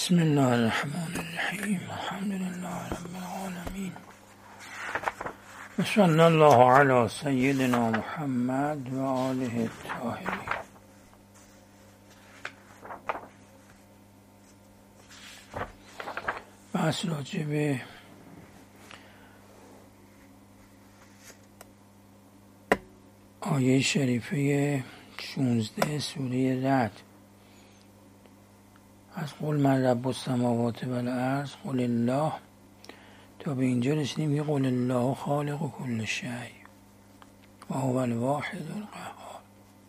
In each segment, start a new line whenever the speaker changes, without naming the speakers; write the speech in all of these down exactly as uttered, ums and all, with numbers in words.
بسم الله الرحمن الرحیم الحمد لله رب العالمین و صلی الله علی سیدنا محمد و آله الطاهرین. بحث راجع به آیه شریفه شانزده سوره رعد از قل من رب السماوات و الارض قل الله تا به اینجا رسیدیم که قل الله خالق کل شیء و هو الواحد القهار.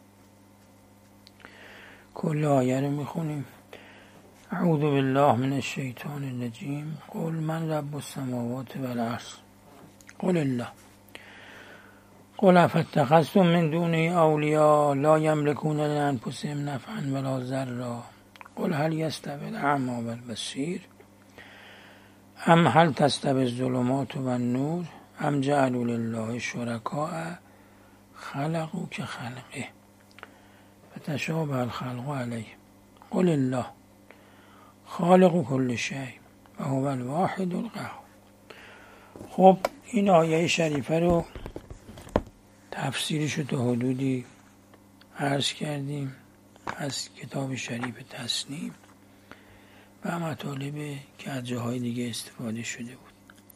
کل آیه رو میخونیم. اعوذ بالله من الشیطان الرجیم. قل من رب السماوات و الارض قل الله قل افاتخذتم من دونه اولیاء لا یملکون لانفسهم نفعا ولا ضرا قل هل یستوی الاعمی و البصیر ام هل تستوی الظلمات و النور ام جعلوا لله شرکاء خلقوا کخلقه فتشابه الخلق علیه قل الله خالق کل شیء و هو الواحد القهار. خب این آیه شریفه رو تفسیرش رو تا حدودی عرض کردیم از کتاب شریف تسنیم و مطالبی که از جاهای دیگه استفاده شده بود.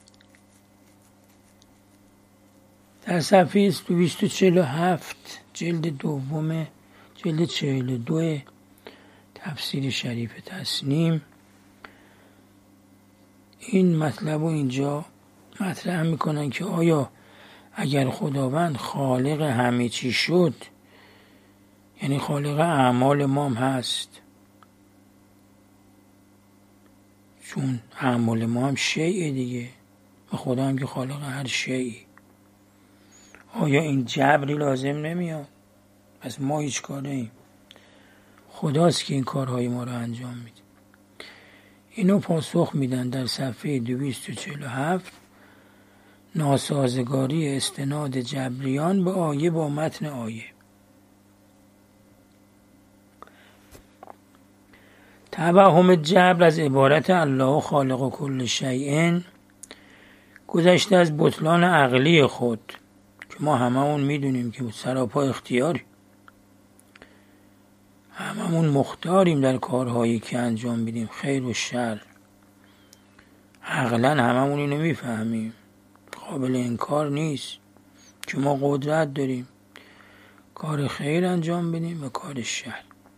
در صفحه دویست و چهل و هفت جلد دوم جلد چهل و دو تفسیر شریف تسنیم این مطلب رو اینجا مطرح میکنن که آیا اگر خداوند خالق همه چی شد، یعنی خالق اعمال ما هم هست، چون اعمال ما هم شیء دیگه و خدا هم که خالق هر شیء، آیا این جبری لازم نمیاد؟ پس ما هیچ کاره ایم، خداست که این کارهای ما رو انجام میده. اینو پاسخ میدن در صفحه دویست و چهل و هفت ناسازگاری استناد جبریان به آیه با متن آیه. توهم جبر از عبارت الله خالق کل شیء گذشته از بطلان عقلی خود که ما هممون میدونیم که سراپا اختیاری، هممون مختاریم در کارهایی که انجام میدیم، خیر و شر. عقلا هممون اینو میفهمیم، قابل انکار نیست که ما قدرت داریم کار خیر انجام بدیم و کار شر.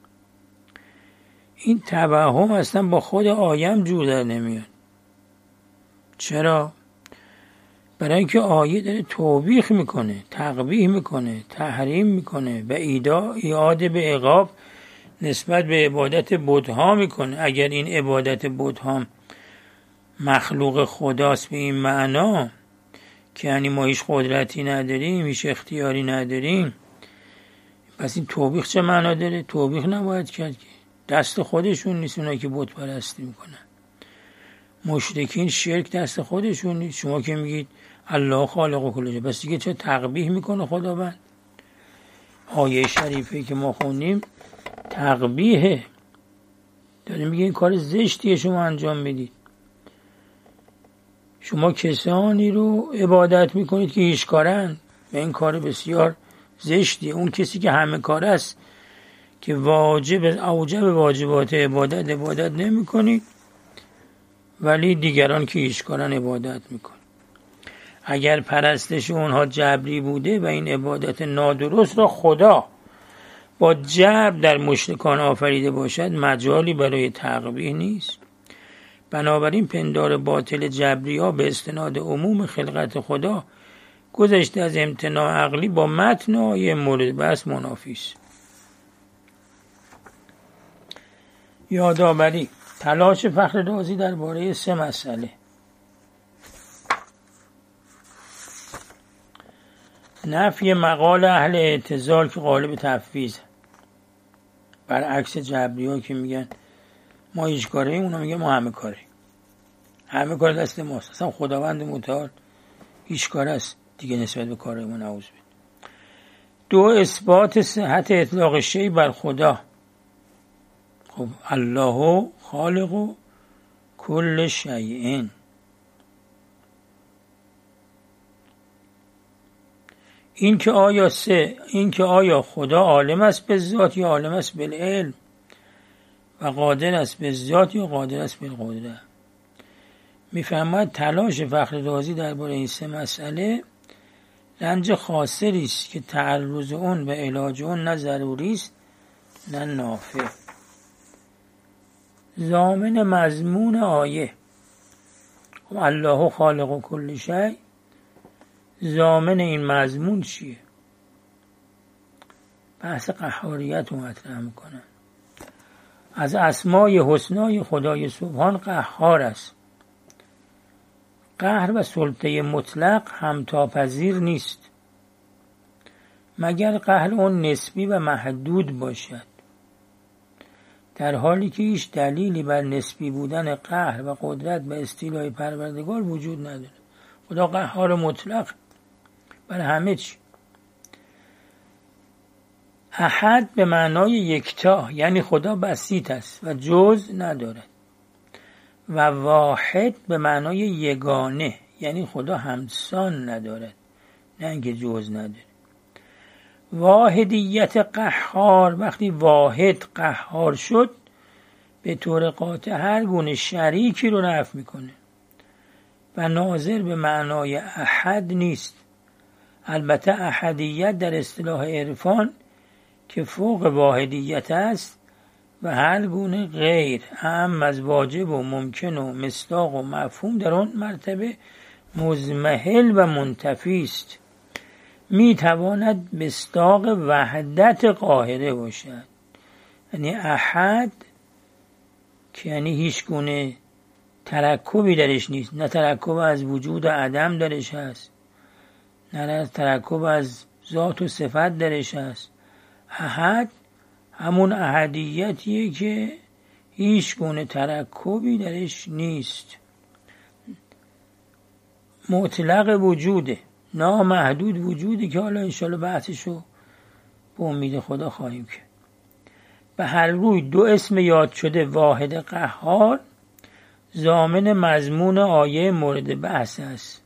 این توهم اصلا با خود آیه جور در نمیاد. چرا؟ برای اینکه آیه داره توبیخ میکنه، تقبیح میکنه، تحریم میکنه و ایدا ایاده به عقاب نسبت به عبادت بت‌ها میکنه. اگر این عبادت بت‌ها مخلوق خداست به این معنا که یعنی ما هیچ قدرتی نداریم، هیچ اختیاری نداریم، پس این توبیخ چه معنا داره؟ توبیخ نباید کرد که دست خودشون نیست اونایی که بت پرستی میکنن. مشرکین شرک دست خودشون نیست. شما که میگید الله خالق کل شیء، بس دیگه چه تقبیح میکنه خداوند؟ آیه شریفه که ما خوندیم تقبیحه، داره میگه این کار زشتیه شما انجام میدید. شما کسانی رو عبادت میکنید که هیچ کارن و این کار بسیار زشتیه. اون کسی که همه کار است که واجب اوجب واجبات عبادت عبادت نمی کنید، ولی دیگران که هیچ کارن عبادت میکنید. اگر پرستش اونها جبری بوده و این عبادت نادرست را خدا با جبر در مشرکان آفریده باشد، مجالی برای تقبیح نیست. بنابراین پندار باطل جبری ها به استناد عموم خلقت خدا گذشته از امتناع عقلی با متن آیه مورد بحث منافی است. یادآوری تلاش فخر رازی درباره سه مسئله: نفی مقال اهل اعتزال که قالب تفویض، برعکس جبری ها که میگن ما هیچ کاره ایم، اونا میگن ما همه کاره، همه کار دست ماست، اصلا خداوند متعال هیچ کاره است دیگه نسبت به کارمون. نعوذ بالله. دو، اثبات صحت اطلاق شیء بر خدا. خب الله خالق کل شیء. این که آیا سه این که آیا خدا عالم است به ذات یا عالم است به علم و قادر است به ذات یا قادر است به قدرت. میفهمد تلاش فخر رازی درباره این سه مسئله رنج خاسری است که تعرض اون و علاج اون نه ضروری است نه نافع. ضامن مضمون آیه الله خالق کل شیء، ضامن این مضمون چیه؟ بحث قهاریت رو مطرح میکنن. از اسمای حسنای خدای سبحان قهار است. قهر و سلطه مطلق همتاپذیر نیست مگر قهر اون نسبی و محدود باشد، در حالی که هیچ دلیلی بر نسبی بودن قهر و قدرت و استیلای پروردگار وجود نداره. خدا قهار مطلق بر همه چی. احد به معنای یکتا، یعنی خدا بسیط است و جز ندارد، و واحد به معنای یگانه، یعنی خدا همسان ندارد نه اینکه جز نداره. واحدیت قهار، وقتی واحد قهار شد به طور قاطع هر گونه شریکی رو نفی میکنه و ناظر به معنای احد نیست. البته احدیت در اصطلاح عرفان که فوق واحدیت است و هر گونه غیر اهم از واجب و ممکن و مصداق و مفهوم در آن مرتبه مضمحل و منتفی است. می تواند مصداق وحدت قاهره باشد، یعنی احد که یعنی هیچ گونه ترکبی درش نیست، نه ترکب از وجود و عدم درش هست نه ترکب از ذات و صفت درش هست. احد همون احدیتیه که هیچ گونه ترکبی درش نیست، مطلق وجوده، نامحدود وجودی که حالا انشالله بحثشو به امید خدا خواهیم کرد. به هر روی دو اسم یاد شده واحد قهار ضامن مضمون آیه مورد بحث است.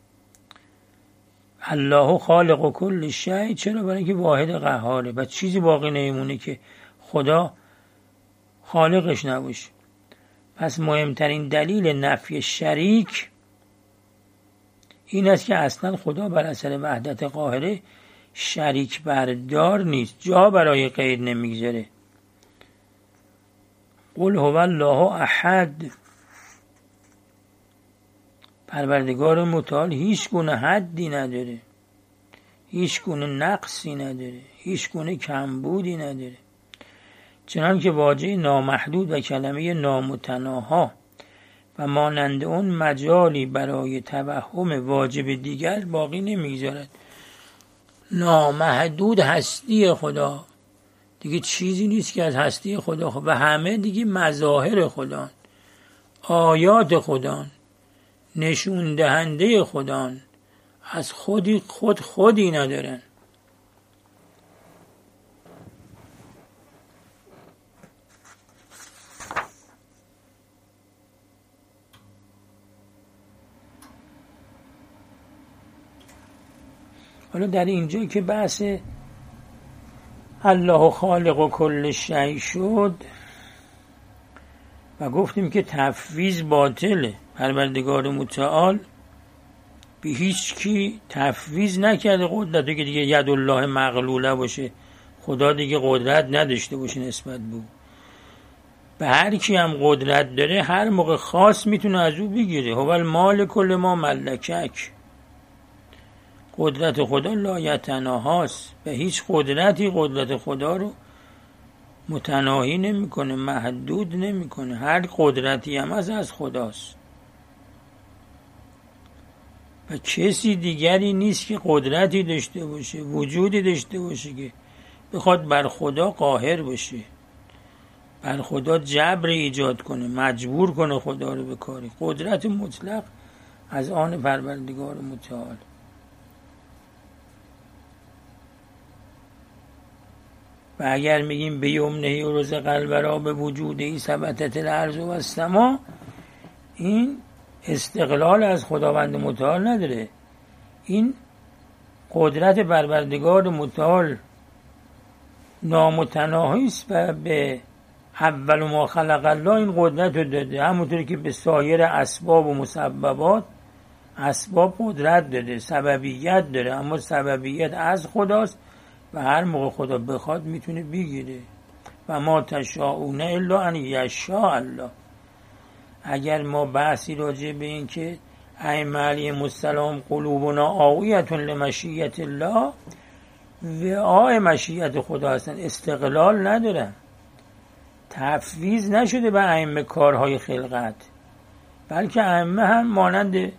الله خالق کل شیء، چرا؟ برای اینکه واحد قهاره و چیزی باقی نمیمونه که خدا خالقش نباشه. پس مهمترین دلیل نفی شریک این است که اصلا خدا بر اثر وحدت قاهره شریک بردار نیست، جا برای غیر نمیگذاره. قل هو الله احد، پروردگار متعال هیچ گونه حدی نداره، هیچ گونه نقصی نداره، هیچ گونه کمبودی نداره، چنان که واژه نامحدود و کلمه نامتناها و مانند اون مجالی برای توهم واجب دیگر باقی نمیگذارد. نامحدود هستی خدا دیگه چیزی نیست که از هستی خدا و همه دیگه مظاهر خدا، آیات خدا، نشون دهنده خدا، از خودی خود خودی ندارن. حالا در اینجا که بحث الله خالق و کل شیء شد و گفتیم که تفویض باطله، پروردگار متعال به هیچ کی تفویض نکرده قدرت که دیگه ید الله مغلوله باشه، خدا دیگه قدرت نداشته باشه نسبت به به هر کی هم قدرت داره هر موقع خاص میتونه از او بگیره. هو المالک لما ملکک، قدرت خدا لایتناهاست، به هیچ قدرتی قدرت خدا رو متناهی نمیکنه، محدود نمیکنه، هر قدرتی هم از از خداست و کسی دیگری نیست که قدرتی داشته باشه، وجودی داشته باشه که بخواد بر خدا قاهر باشه، بر خدا جبر ایجاد کنه، مجبور کنه خدا رو به کاری. قدرت مطلق از آن پروردگار متعال. و اگر میگیم به یمنه و رزق الورا به وجود ای ثبتت الارض و السما، این استقلال از خداوند متعال نداره. این قدرت پروردگار متعال نامتناهی است و به اول ما خلق الله این قدرت رو داده، همونطوری که به سایر اسباب و مسببات اسباب قدرت داده، سببیت داره، اما سببیت از خداست و هر موقع خدا بخواد میتونه بگیره. و ما تشاءون الا ان یشاء الله. اگر ما بحثی راجع به این که ائمه علیهم السلام قلوبنا آویة لمشیت الله، وعاء مشیت خدا هستن، استقلال ندارن، تفویض نشده به ائمه کارهای خلقت، بلکه ائمه هم مانند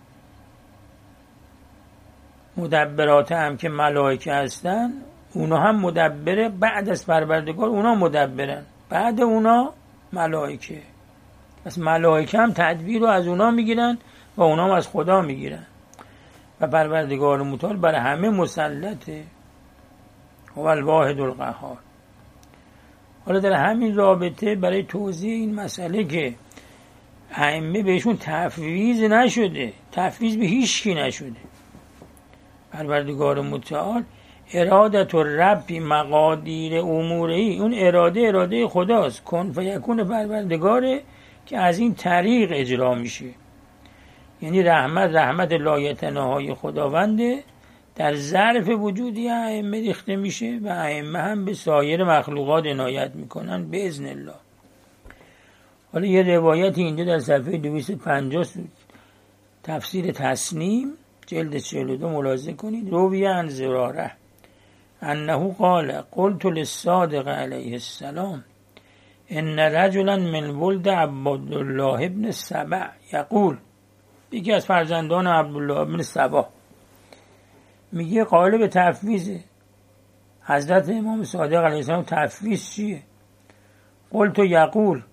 مدبرات هم که ملائکه هستن، اونا هم مدبره، بعد از پروردگار اونا مدبرن، بعد اونا ملائکه. پس ملائکه هم تدبیر رو از اونا میگیرن و اونا هم از خدا میگیرن و پروردگار متعال برای همه مسلطه، هو الواحد القهار. حالا در همین رابطه برای توضیح این مسئله که ائمه بهشون تفویض نشده، تفویض به هیچ کی نشده، پروردگار متعال ارادت و ربی مقادیر امورهی، اون اراده اراده خداست، کن فیکون پروردگاره که از این طریق اجرا میشه. یعنی رحمت رحمت لایتناهای خداونده در ظرف وجودی ائمه ریخته میشه و ائمه هم به سایر مخلوقات عنایت میکنن به اذن الله. حالا یه روایت اینجا در صفحه دویست و پنجاه تفسیر تسنیم جلد چهل و دو ملاحظه کنید. روی عن زراره انه قال قلت للصادق علیه السلام ان رجلا من ولد عبدالله ابن سبع یقول، یکی از فرزندان عبدالله ابن سبع میگه قائل به تفویض. حضرت امام صادق علیه السلام تفویض چیه؟ قلت یقول،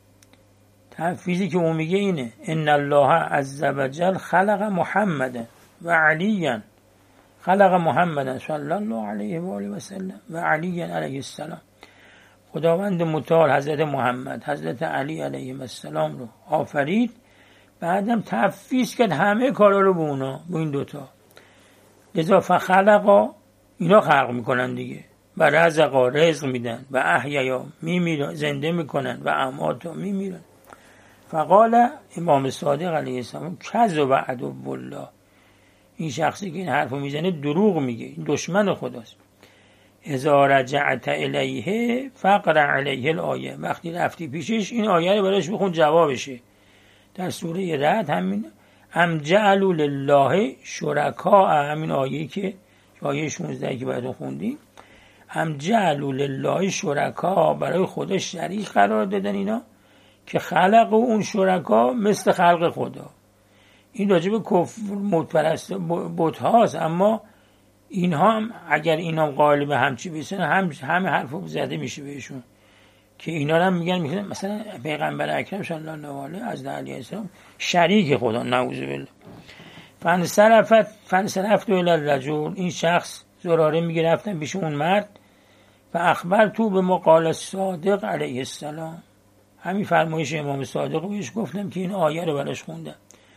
تفویضی که اون میگه اینه ان الله عز وجل خلق محمدا و علیا، خلق محمدا صلی الله علیه و آله و سلم و علی علیه السلام. خداوند متعال حضرت محمد حضرت علی علیه السلام رو آفرید، بعدم تفویض کرد همه کارا رو به اونا، به این دوتا. لذا فخلقا، اینا خلق میکنن دیگه، و رزقا رزق میدن، و احیا میمیرن زنده میکنن، و اماتا میمیرن. فقال امام صادق علیه السلام کذب عدو الله، این شخصی که این حرفو میزنه دروغ میگه، این دشمن خداست. اذا رجعت الیه فقرأ علیه الآیه، وقتی رفتی پیشش این آیه رو براش بخون جوابشه. در سوره رعد همین ام جعلوا لله شرکاء، همین آیه که آیه شانزده که بعد خوندیم، ام جعلوا لله شرکاء، برای خدا شریک قرار دادن اینا که خلق و اون شرکا مثل خلق خدا. این راجب کفر متپرست بت هاست، اما اینها هم اگر اینا قائل به همچی بیسن هم همه حرفو زده میشه بهشون که اینا هم میگن میگن مثلا پیغمبر اکرم صلی الله علیه از علیه السلام شریک خدا، نعوذ بالله. فانصرفت فانصرفت الی الرجل، این شخص زراره میگه رفتن پیش اون مرد و اخبر تو به مقال صادق علیه السلام، همین فرمایش امام صادق رو بهش گفتم که این آیه رو براش خوندم.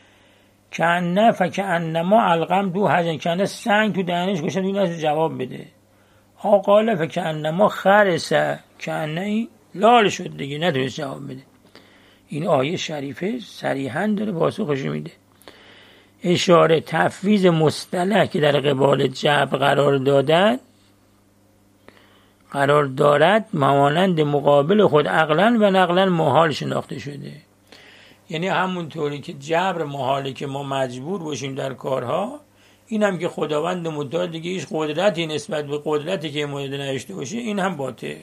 کنه فکانما القم دو حجن، کنه سنگ تو دهنش گوشم این از جواب بده. آقاله فکانما خرسه، کنه این لال شد دیگه، نتونست جواب بده. این آیه شریفه صریحاً داره پاسخش میده. اشاره تفویض مصطلح که در قبال جبر قرار دادن قرار دارد مانند مقابل خود عقلاً و نقلاً محال شناخته شده. یعنی همونطوری که جبر محاله که ما مجبور باشیم در کارها، این هم که خداوند متعال دیگه هیچ قدرتی نسبت به قدرتی که مورد نداشته باشه، این هم باطل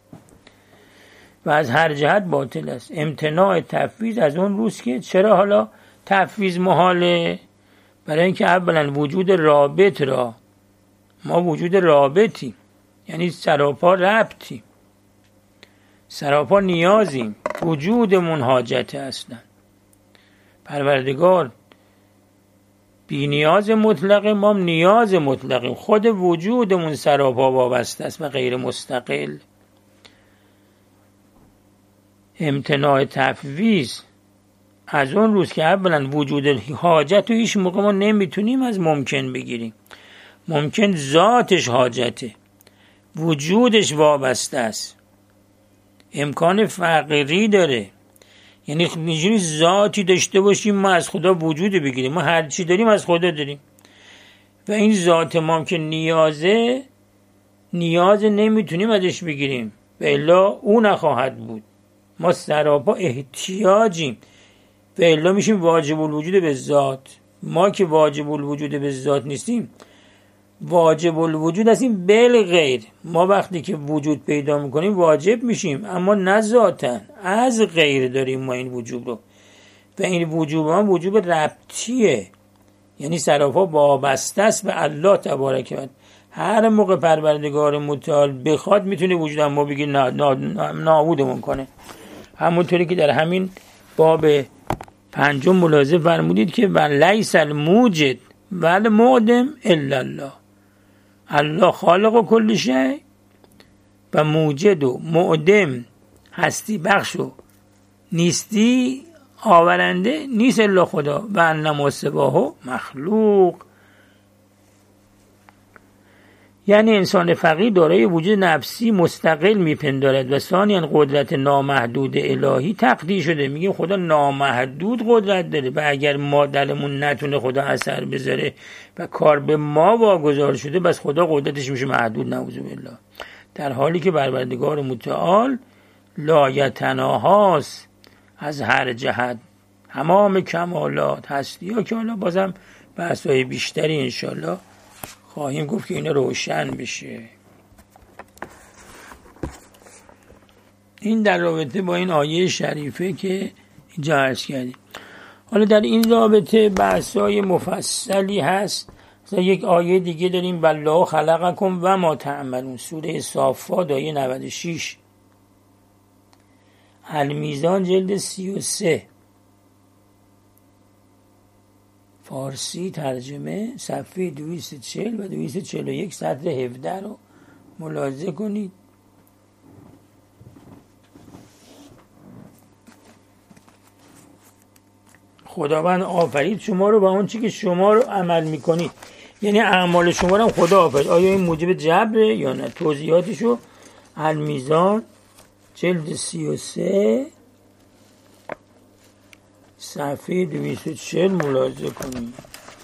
و از هر جهت باطل است. امتناع تفویض از اون روز که چرا حالا تفویض محاله؟ برای اینکه اولا وجود رابط را، ما وجود رابطی، یعنی سراپا ربطی، سراپا نیازیم، وجودمون حاجت هستن. پروردگار بی نیاز مطلقه، ما نیاز مطلقه، خود وجودمون سراپا وابسته است و غیر مستقل. امتناع تفویض از اون روز که اولا وجود حاجت رو هیچ موقع ما نمیتونیم از ممکن بگیریم. ممکن ذاتش حاجته، وجودش وابسته است، امکان فقیری داره. یعنی اینجوری ذاتی داشته باشیم ما از خدا وجود بگیریم، ما هر چی داریم از خدا داریم و این ذات ما که نیازه نیاز نمیتونیم ازش بگیریم و الا او نخواهد بود. ما سراپا احتیاجیم و الا میشیم واجب الوجود به ذات. ما که واجب الوجود به ذات نیستیم، واجب الوجود هستیم بل غیر. ما وقتی که وجود پیدا میکنیم واجب میشیم، اما نه ذاتن، از غیر داریم ما این وجود رو و این وجود هم وجود ربطیه، یعنی سراپا وابسته است به الله تبارک و تعالی. هر موقع پروردگار متعال بخواد میتونه وجود هم ما بگیر نابودمون کنه. همونطوری که در همین باب پنجم ملاحظه فرمودید که ولیس الموجد والمعدم الا الله. الله خالق و کل شیء و موجد و معدم هستی بخش و نیستی آورنده نیست الا خدا و انما سواه مخلوق. یعنی انسان فقیر دارای وجود نفسی مستقل میپندارد و ثانیاً قدرت نامحدود الهی تقدیر شده. میگه خدا نامحدود قدرت داره و اگر ما دلمون نتونه خدا اثر بذاره و کار به ما واگذار شده، بس خدا قدرتش میشه محدود، نعوذ بالله. در حالی که پروردگار متعال لایتناهاست از هر جهت، تمام کمالات هستی ها که حالا بازم بحث‌های بیشتری انشالله خواهیم گفت که این روشن بشه. این در رابطه با این آیه شریفه که اینجا عرض کردیم. حالا در این رابطه بحث‌های مفصلی هست. مثلا یک آیه دیگه داریم والله خلقکم و ما تعملون، سوره صافات آیه نود و شش، المیزان جلد سی و سه، فارسی ترجمه، صفحه دویست و چهل و دویست و چهل و یک، سطر هفده رو ملاحظه کنید. خداوند آفرید شما رو با اون چی که شما رو عمل میکنید، یعنی اعمال شما رو خدا آفرید. آیا این موجب جبره یا نه؟ توضیحاتشو المیزان جلد سی و سه صفحه دویست و چهل ملاحظه کنید.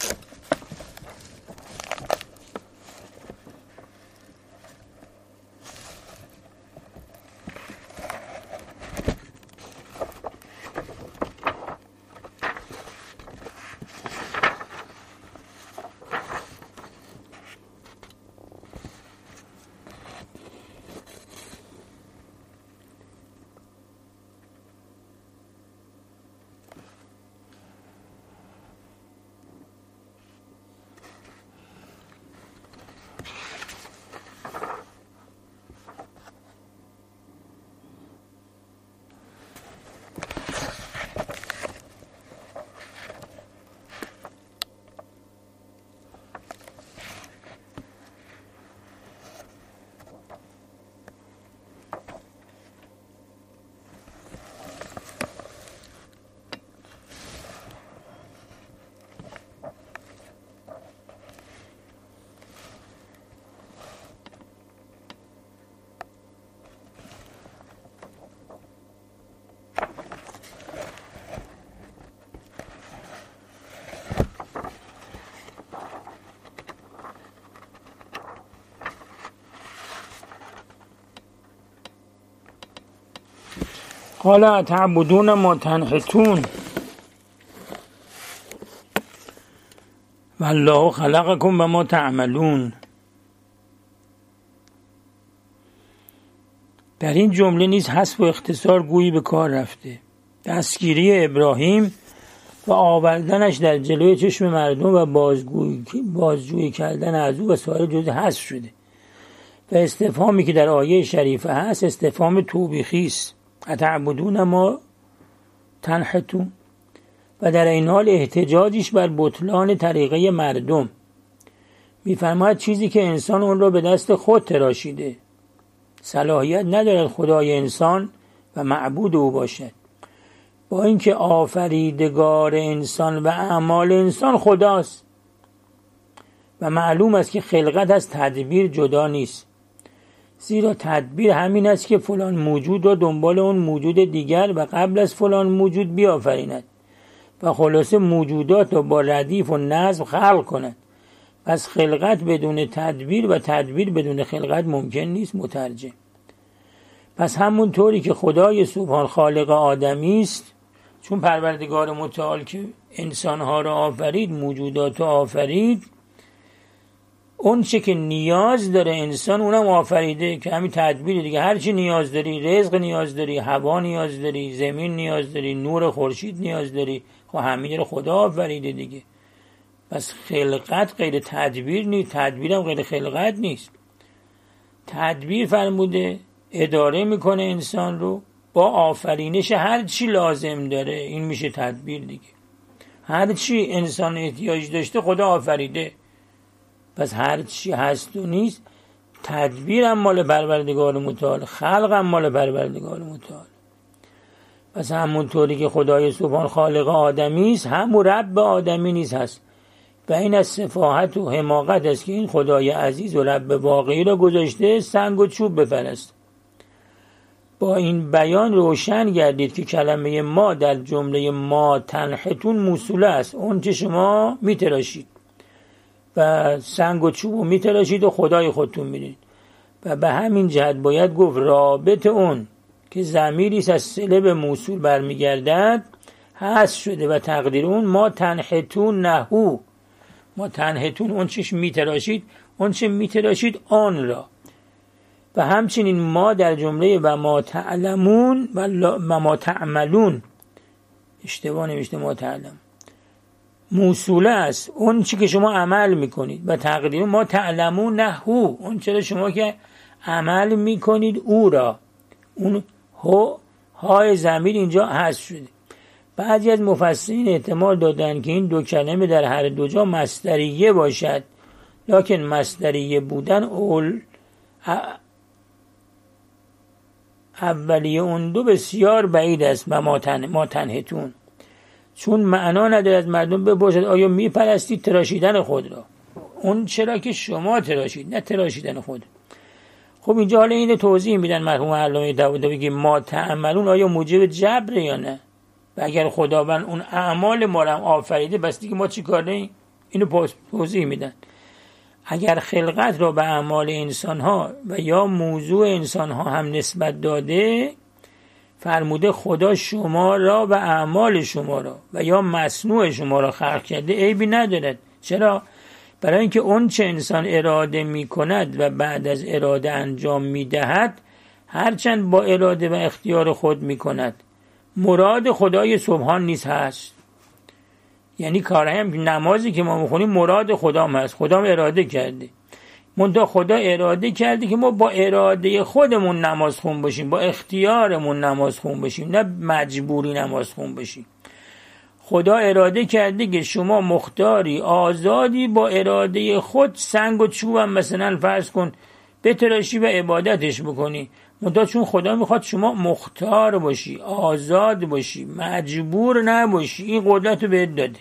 قال اتعبدون ما تنحتون والله خلقکم و ما تعملون. در این جمله نیز حذف و اختصار گویی به کار رفته. دستگیری ابراهیم و آوردنش در جلوی چشم مردم و بازگویی بازجویی کردن از او و سایر جزء حذف شده و استفهامی که در آیه شریفه هست استفهام توبیخی است. اتعبدون ما تنحتون و در این حال احتجاجش بر بطلان طریقه مردم. می‌فرماید چیزی که انسان اون را به دست خود تراشیده، صلاحیت ندارد خدای انسان و معبود او باشد. با اینکه آفریدگار انسان و اعمال انسان خداست و معلوم است که خلقت از تدبیر جدا نیست، زیرا تدبیر همین است که فلان موجود را دنبال اون موجود دیگر و قبل از فلان موجود بیافریند و خلاصه موجودات را با ردیف و نظم خلق کند. پس خلقت بدون تدبیر و تدبیر بدون خلقت ممکن نیست. مترجم: پس همون طوری که خدای سبحان خالق آدمی است، چون پروردگار متعال که انسانها را آفرید، موجودات را آفرید، اون چه که نیاز داره انسان اونم آفریده که همین تدبیر دیگه. هر چی نیاز داری، رزق نیاز داری، هوا نیاز داری، زمین نیاز داری، نور خورشید نیاز داری، خب همین رو خدا آفریده دیگه. پس خلقت غیر تدبیر نیست، تدبیرم غیر خلقت نیست. تدبیر فرموده اداره میکنه انسان رو با آفرینش هر چی لازم داره، این میشه تدبیر دیگه. هر چی انسان احتیاج داشته خدا آفریده. پس هر چی هست و نیست، تدبیر هم مال پروردگار متعال، خلق هم مال پروردگار متعال. پس همونطوری که خدای سبحان خالق آدمی است، همون رب آدمی نیز هست و این از سفاهت و حماقت است که این خدای عزیز و رب واقعی را گذاشته سنگ و چوب بپرست. با این بیان روشن گردید که کلمه ما در جمله ما تنحتون موصوله است، اون که شما میتراشید و سنگ و چوب میتراشید و خدای خودتون میرید. و به همین جهت باید گفت رابط اون که ضمیری است از صله به موصول برمیگردد هست شده و تقدیر اون ما تنحتون نهو، ما تنحتون اون چش میتراشید، اون چه میتراشید آن را. و همچنین ما در جمله و ما تعلمون و ما تعملون، اشتباه نوشته ما تعلم، موصوله است اون چی که شما عمل میکنید و تقدیر ما تعلمون نهو، اون چرا شما که عمل میکنید او را. اون هو های ضمیر اینجا حذف شده. بعضی از مفسرین احتمال دادن که این دو کلمه در هر دو جا مصدریه باشد، لکن مصدریه بودن اول اولیه اون دو بسیار بعید است و ما, تن ما تنهتون، چون معنا نداره از مردم بپرسد آیا میپرستید تراشیدن خود را، اون چرا که شما تراشید نه تراشیدن خود. خب اینجا حالا اینو توضیح میدن مرحوم علامه داوودی که ما تعملون آیا موجب جبر یا نه، و اگر خداوند اون اعمال ما را آفریده بس دیگه ما چی کار داریم؟ اینو توضیح میدن. اگر خلقت را به اعمال انسان ها و یا موضوع انسان ها هم نسبت داده، فرموده خدا شما را و اعمال شما را و یا مصنوع شما را خلق کرده، عیبی ندارد. چرا؟ برای اینکه اون چه انسان اراده می کند و بعد از اراده انجام می دهد، هرچند با اراده و اختیار خود می کند، مراد خدای سبحان نیز هست. یعنی کار هم نمازی که ما میخونیم مراد خدا هم هست، خدا هم اراده کرده، منتها خدا اراده کرده که ما با اراده خودمون نماز خون باشیم، با اختیارمون نماز خون باشیم، نه مجبوری نماز خون باشیم. خدا اراده کرده که شما مختاری آزادی با اراده خود سنگ و چوب هم مثلا فرض کن بتراشی و عبادتش بکنی، منتها چون خدا میخواد شما مختار باشی، آزاد باشی، مجبور نباشی، این قدرت رو بهت داده.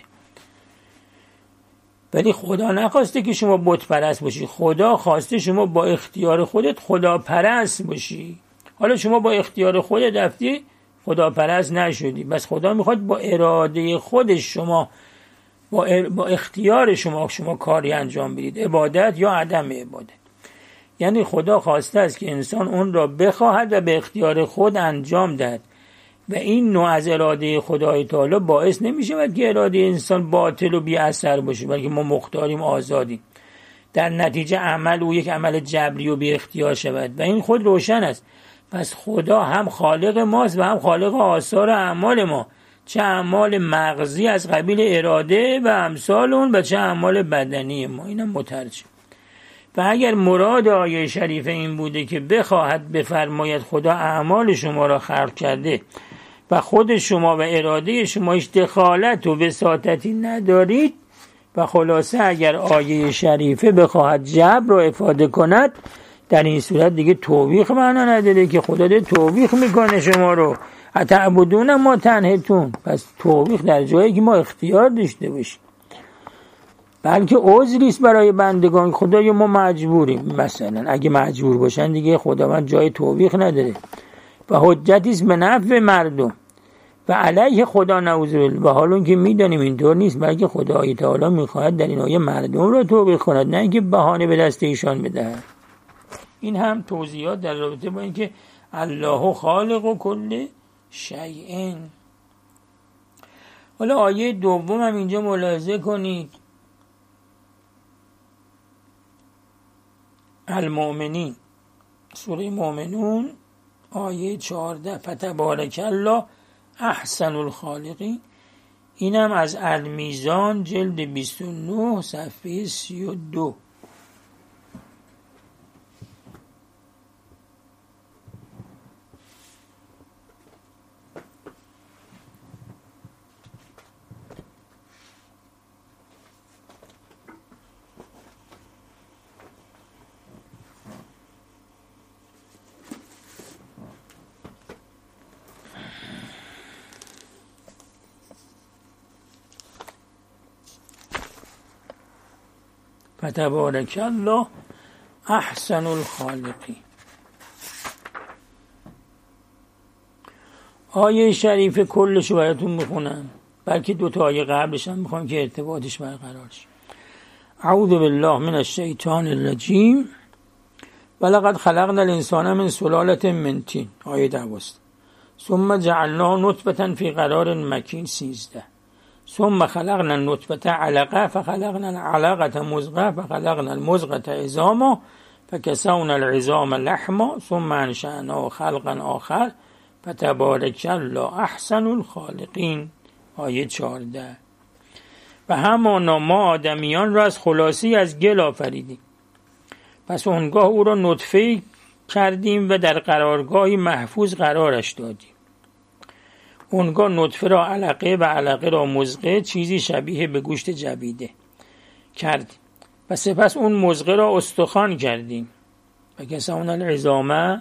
ولی خدا نخواسته که شما بت پرست باشی، خدا خواسته شما با اختیار خودت خدا پرست باشی. حالا شما با اختیار خودت رفتی خدا پرست نشدی، بس خدا میخواد با اراده خودش شما با, ار... با اختیار شما شما کاری انجام بدید، عبادت یا عدم عبادت. یعنی خدا خواسته است که انسان اون را بخواهد و به اختیار خود انجام دهد و این نوع از اراده خدای تعالی باعث نمیشه که اراده انسان باطل و بی اثر باشه، بلکه ما مختاریم، آزادیم. در نتیجه عمل او یک عمل جبری و بی اختیار شود و این خود روشن است. پس خدا هم خالق ماست و هم خالق آثار اعمال ما، چه اعمال مغزی از قبیل اراده و امثال اون و چه اعمال بدنی ما. اینم مترجم. و اگر مراد آیه شریف این بوده که بخواهد بفرماید خدا اعمال شما را خلق کرده و خود شما و اراده شما هیچ دخالت و وساطتی ندارید، و خلاصه اگر آیه شریفه بخواهد جبر را افاده کند، در این صورت دیگه توبیخ معنا نداره که خدا ده توبیخ میکنه شما رو فتعبدون ما تنحتون. پس توبیخ در جایی که ما اختیار داشته باشیم، بلکه عذری است برای بندگان. خدایا ما مجبوریم، مثلا اگه مجبور باشن دیگه خداوند جای توبیخ نداره و حجتی است به نفع مردم و علیه خدا نعوذ بالله. و حالا که میدانیم اینطور نیست، بلکه خدای تعالی میخواهد در این آیه مردم را توبیخ کند، نه اینکه بهانه به دست ایشان بدهد. این هم توضیحات در رابطه با اینکه الله خالق و کل شیء. حالا آیه دوم هم اینجا ملاحظه کنید، المؤمنین، سوره مؤمنون آیه چهارده، فتبارک الله احسن الخالقین. اینم از المیزان جلد بیست و نه صفحه سی و دو. فتبارک الله احسن الخالقین. آیه شریف کلش رو براتون میخونم، بلکه دو تا آیه قبلش هم میخوام که ارتباطش برقرار شه. اعوذ بالله من الشیطان الرجیم ولقد خلقنا الانسان من سلالة من طین، آیه دوازده. ثم جعلناه نطفة فی قرار مکین، سیزده. ثم خلقنا النطفة علقة فخلقنا العلقة مضغة فخلقنا المضغة عظاما فكسونا العظام لحما ثم انشأناه خلقا آخر فتبارک الله احسن الخالقین، آیه چهارده. و همانا ما آدمیان را از خلاصی از گل آفریدیم، پس اونگاه او را نطفه کردیم و در قرارگاهی محفوظ قرارش دادیم. اونگاه نطفه را علقه و علقه را مضغه، چیزی شبیه به گوشت جویده کردیم و سپس اون مضغه را استخوان کردیم و کسونا العظام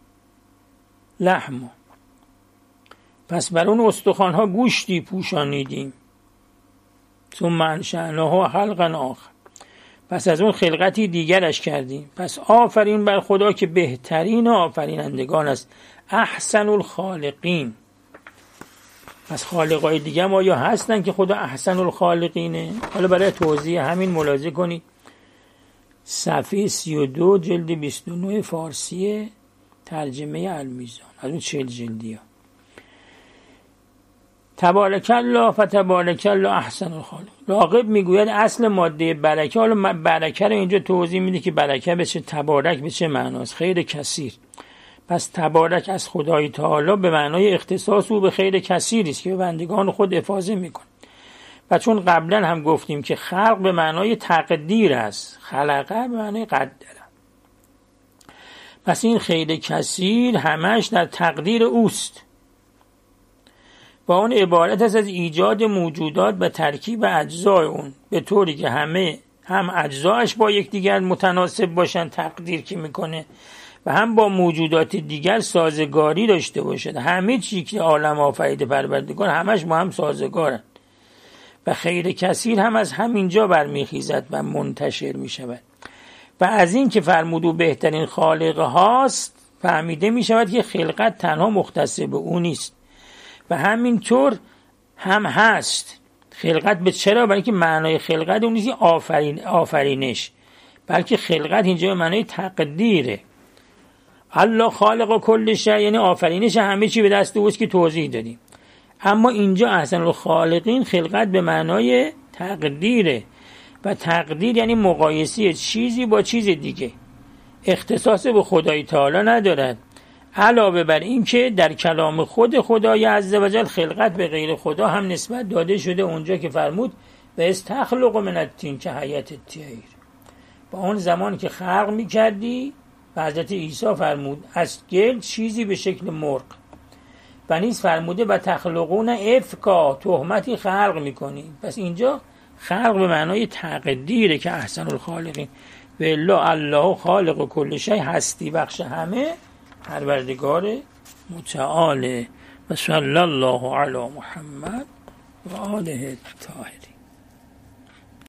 لحما، پس بر اون استخوان ها گوشتی پوشانیدیم. ثم انشأناه خلقا آخر، پس از اون خلقتی دیگرش کردیم. پس آفرین بر خدا که بهترین آفرینندگان است، احسن الخالقین. پس خالقای دیگه ما یا هستن که خدا احسن الخالقینه. حالا برای توضیح همین ملاحظه کنید صفحه سی و دو جلد بیست و نه فارسی ترجمه المیزان، از اون چهل جلدی ها. تبارک الله فتبارک الله احسن الخالق. راغب میگوید اصل ماده برکه، حالا برکه رو اینجا توضیح میده که برکه به چه، تبارک به چه معناست، خیر کثیر. پس تبارک از خدای تعالی به معنای اختصاص او به خیر کثیری است که به بندگان خود افاضه میکنه. و چون قبلا هم گفتیم که خلق به معنای تقدیر است، خلقه به معنای قدره، پس این خیر کثیر همش در تقدیر اوست و اون عبارت است از ایجاد موجودات و ترکیب اجزای اون به طوری که همه هم اجزایش با یکدیگر متناسب باشن، تقدیر که میکنه، و هم با موجودات دیگر سازگاری داشته باشد. همه چی که عالم آفریده پروردگار همش با هم سازگارند و خیر کثیر هم از همینجا برمیخیزد و منتشر میشود. و از این که فرمود او بهترین خالق هاست فهمیده میشود که خلقت تنها مختص به او نیست و همینطور هم هست. خلقت به چرا؟ برای که معنای خلقت اون نیست آفرین آفرینش، بلکه خلقت اینجا به معنای تقدیره. الله خالق و کل شیء یعنی آفرینش همه چی به دست اوست که توضیح دادیم. اما اینجا احسن الخالقین خلقت به معنای تقدیره و تقدیر یعنی مقایسه چیزی با چیز دیگه، اختصاص به خدای تعالی ندارد. علاوه بر این که در کلام خود خدای عزوجل خلقت به غیر خدا هم نسبت داده شده، اونجا که فرمود و استخلق من الطین که حیات الطیر، با اون زمان که خلق می‌کردی و حضرت عیسی فرمود از گل چیزی به شکل مرغ، و نیز فرموده و تخلقون افکا، تهمتی خلق میکنی. پس اینجا خلق به معنای تقدیره که احسن الخالقین و الا الله خالق و کل شیء، هستی بخش همه پروردگار متعاله. و صلی الله علی محمد و آله الطاهرین.